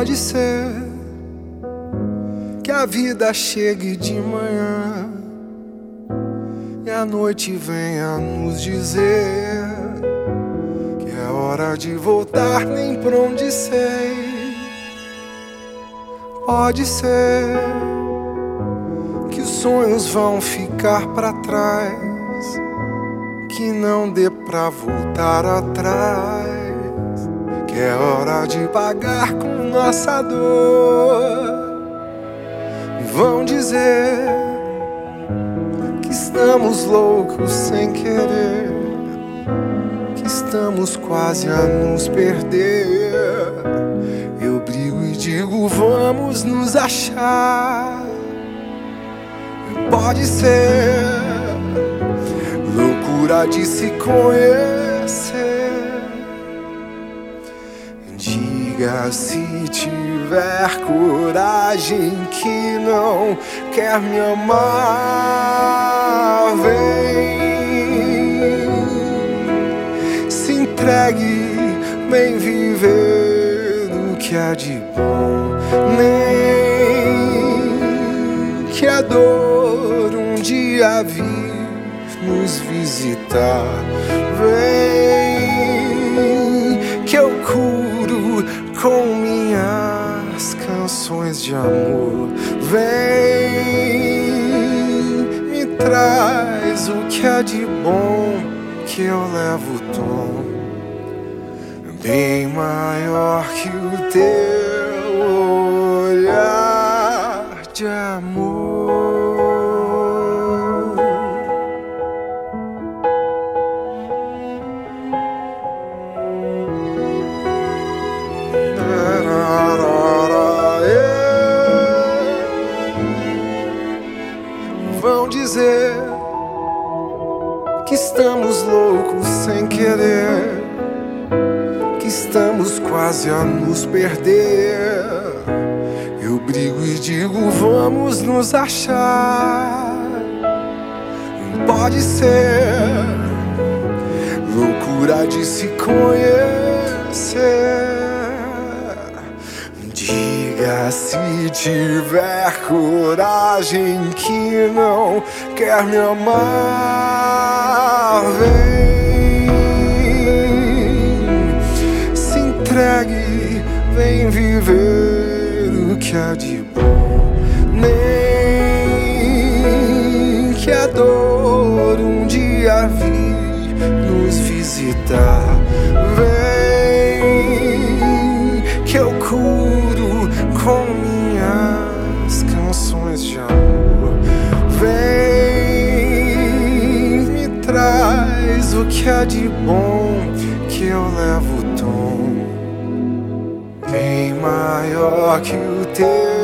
Pode ser que a vida chegue de manhã e a noite venha nos dizer que é hora de voltar, nem pra onde sei. Pode ser que os sonhos vão ficar pra trás, que não dê pra voltar atrás, que é hora de pagar com nossa dor. Vão dizer que estamos loucos sem querer, que estamos quase a nos perder. Eu brigo e digo, vamos nos achar. Pode ser loucura de se conhecer. Diga se tiver coragem que não quer me amar. Vem, se entregue, vem viver o que há de bom. Nem que a dor um dia vir nos visitar. Vem, que eu curo com minhas canções de amor. Vem, me traz o que há de bom, que eu levo o tom bem maior que o teu olhar de amor. Vão dizer que estamos loucos sem querer, que estamos quase a nos perder. Eu brigo e digo, vamos nos achar. Pode ser loucura de se conhecer. Diga se tiver coragem que não quer me amar. Vem, se entregue, vem viver o que há de bom. Nem que a dor um dia vir nos visitar. Vem, que eu curo com minhas canções de amor. Vem, me traz o que há de bom, que eu levo o tom bem maior que o teu